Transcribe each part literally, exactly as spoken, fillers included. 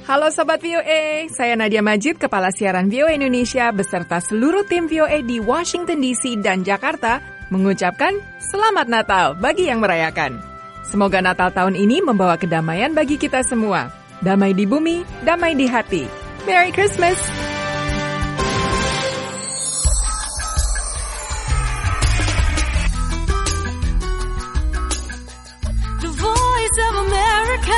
Halo Sobat V O A, saya Nadia Majid, Kepala Siaran V O A Indonesia beserta seluruh tim V O A di Washington D C dan Jakarta mengucapkan Selamat Natal bagi yang merayakan. Semoga Natal tahun ini membawa kedamaian bagi kita semua. Damai di bumi, damai di hati. Merry Christmas! The Voice of America.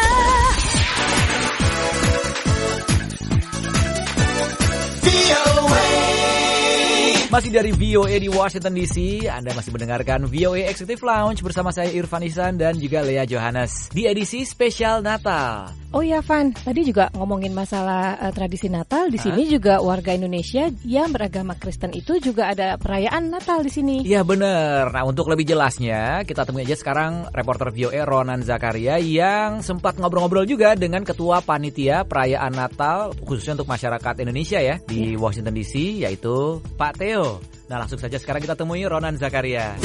Masih dari V O A di Washington D C, Anda masih mendengarkan V O A Executive Lounge bersama saya Irfan Ihsan dan juga Lea Johannes di edisi spesial Natal. Oh iya Van, tadi juga ngomongin masalah uh, tradisi Natal. Di Hah? sini juga warga Indonesia yang beragama Kristen itu juga ada perayaan Natal di sini. Iya bener. Nah untuk lebih jelasnya kita temui aja sekarang reporter V O A Ronan Zakaria yang sempat ngobrol-ngobrol juga dengan ketua panitia perayaan Natal khususnya untuk masyarakat Indonesia ya di ya. Washington D C, yaitu Pak Theo. Nah langsung saja sekarang kita temui Ronan Zakaria.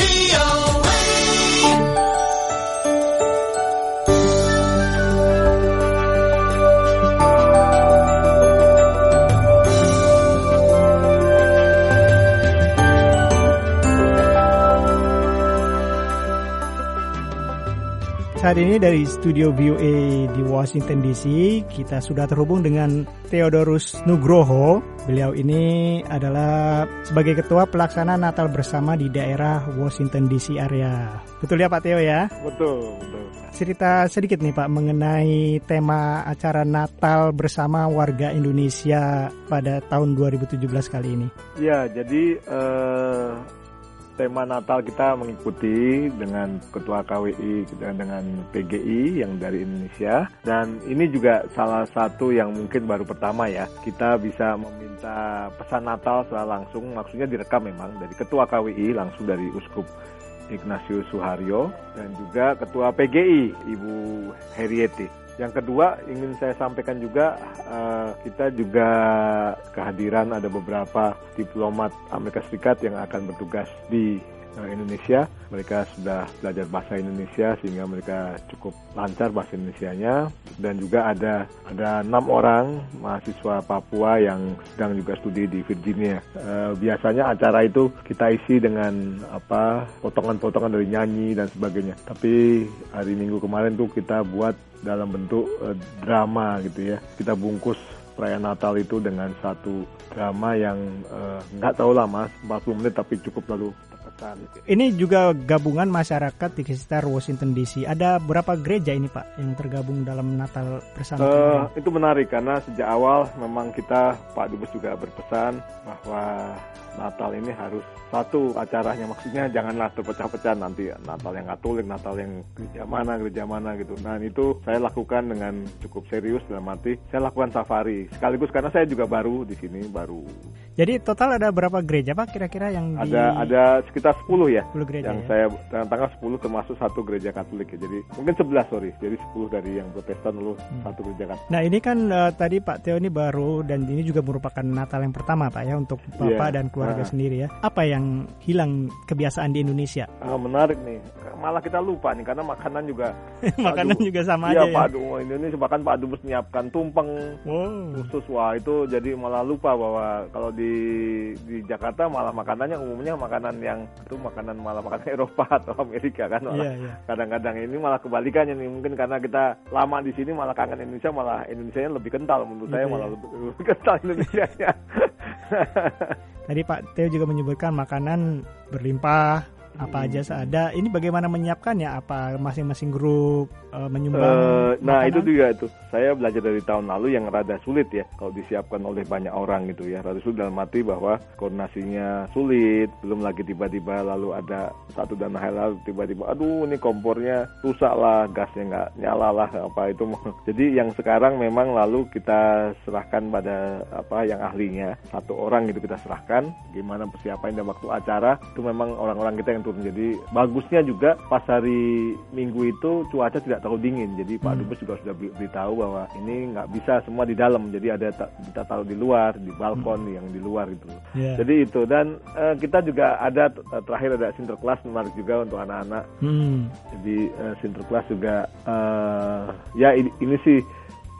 Saat ini dari studio V O A di Washington D C, kita sudah terhubung dengan Theodorus Nugroho. Beliau ini adalah sebagai ketua pelaksana Natal bersama di daerah Washington D C area. Betul ya Pak Theo ya? Betul, betul. Cerita sedikit nih Pak mengenai tema acara Natal bersama warga Indonesia pada tahun dua ribu tujuh belas kali ini. Ya, jadi eh, tema Natal kita mengikuti dengan Ketua K W I dan dengan P G I yang dari Indonesia, dan ini juga salah satu yang mungkin baru pertama ya kita bisa meminta pesan Natal secara langsung, maksudnya direkam memang dari Ketua K W I langsung dari Uskup Ignatius Suharyo dan juga Ketua P G I Ibu Herieti. Yang kedua ingin saya sampaikan juga uh, kita juga kehadiran ada beberapa diplomat Amerika Serikat yang akan bertugas di uh, Indonesia. Mereka sudah belajar bahasa Indonesia sehingga mereka cukup lancar bahasa Indonesianya, dan juga ada ada enam orang mahasiswa Papua yang sedang juga studi di Virginia. Uh, biasanya acara itu kita isi dengan apa potongan-potongan dari nyanyi dan sebagainya. Tapi hari Minggu kemarin tuh kita buat dalam bentuk uh, drama gitu ya. Kita bungkus perayaan Natal itu dengan satu drama yang uh, nggak tahu lama, empat puluh menit tapi cukup lalu terkesan. Ini juga gabungan masyarakat di sekitar Washington D C. Ada berapa gereja ini Pak yang tergabung dalam Natal bersama? Uh, itu menarik karena sejak awal memang kita, Pak Dubes juga berpesan bahwa Natal ini harus satu acaranya, maksudnya janganlah terpecah-pecah nanti Natal yang Katolik, Natal yang gereja mana, gereja mana gitu. Nah itu saya lakukan dengan cukup serius, dalam arti saya lakukan safari sekaligus karena saya juga baru di sini, baru. Jadi total ada berapa gereja Pak kira-kira yang di... Ada ada sekitar sepuluh ya. sepuluh gereja yang ya? Saya tanggal sepuluh termasuk satu gereja Katolik ya. Jadi mungkin sebelas sorry. Jadi sepuluh dari yang Protestan lalu hmm. satu gereja Katolik. Nah ini kan uh, tadi Pak Theo ini baru dan ini juga merupakan Natal yang pertama Pak ya untuk Bapak yeah. dan keluarga nah. sendiri ya. Apa yang hilang kebiasaan di Indonesia? Ah, menarik nih. Malah kita lupa nih karena makanan juga makanan juga sama iya, aja ya. Pak Dubes Indonesia bahkan Pak Dubes menyiapkan tumpeng wow. khusus. Wah itu jadi malah lupa bahwa kalau di di Jakarta malah makanannya umumnya makanan yang itu makanan malah makanan Eropa atau Amerika kan. Malah yeah, yeah. kadang-kadang ini malah kebalikannya nih, mungkin karena kita lama di sini malah kangen Indonesia, malah Indonesianya lebih kental menurut gitu saya ya. Malah lebih, lebih kental Indonesianya. Tadi Pak Theo juga menyebutkan makanan berlimpah, apa aja seada. Ini bagaimana menyiapkannya? Apa masing-masing grup uh, menyumbang uh, Nah makanan? Itu juga itu. Saya belajar dari tahun lalu yang rada sulit ya kalau disiapkan oleh banyak orang gitu ya. Rada sulit dalam arti bahwa koordinasinya sulit. Belum lagi tiba-tiba lalu ada satu dan hal lalu tiba-tiba aduh ini kompornya rusak lah, gasnya nggak nyala lah apa itu. Jadi yang sekarang memang lalu kita serahkan pada apa yang ahlinya. Satu orang gitu kita serahkan. Gimana persiapan dan waktu acara itu memang orang-orang kita yang turun. Jadi bagusnya juga pas hari Minggu itu cuaca tidak terlalu dingin. Jadi Pak Dubes juga sudah beritahu bahwa ini nggak bisa semua di dalam. Jadi ada kita taruh di luar, di balkon hmm. yang di luar gitu. Yeah. Jadi itu dan uh, kita juga ada terakhir ada Sinterklas menarik juga untuk anak-anak. Hmm. Jadi uh, Sinterklas juga uh, ya ini, ini sih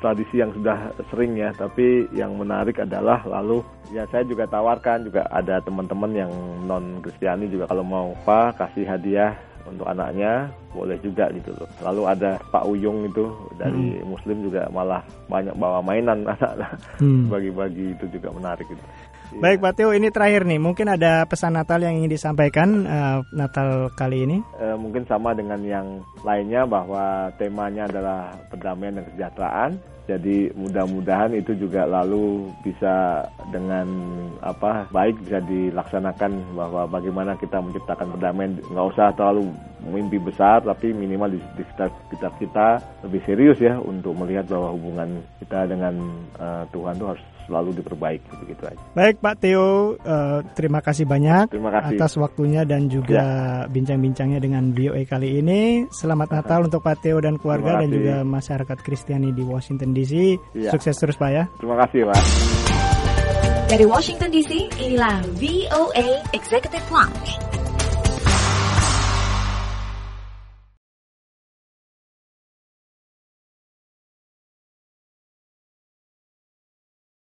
tradisi yang sudah sering ya, tapi yang menarik adalah lalu ya saya juga tawarkan juga ada teman-teman yang non Kristiani juga kalau mau apa kasih hadiah untuk anaknya boleh juga gitu loh. Lalu ada Pak Uyung itu dari hmm. Muslim juga malah banyak bawa mainan anak-anak hmm. bagi-bagi, itu juga menarik gitu. Baik Pak Teo, ini terakhir nih, mungkin ada pesan Natal yang ingin disampaikan uh, Natal kali ini? Uh, mungkin sama dengan yang lainnya bahwa temanya adalah perdamaian dan kesejahteraan. Jadi mudah-mudahan itu juga lalu bisa dengan apa baik bisa dilaksanakan, bahwa bagaimana kita menciptakan perdamaian, nggak usah terlalu mimpi besar, tapi minimal di, di sekitar, sekitar kita lebih serius ya untuk melihat bahwa hubungan kita dengan uh, Tuhan itu harus selalu diperbaiki, begitu aja. Baik Pak Teo, uh, terima kasih banyak terima kasih. atas waktunya dan juga ya. bincang-bincangnya dengan V O A kali ini. Selamat Natal untuk Pak Teo dan keluarga dan juga masyarakat Kristiani di Washington D C. Ya. Sukses terus Pak ya. Terima kasih Pak. Dari Washington D C, inilah V O A Executive Lounge.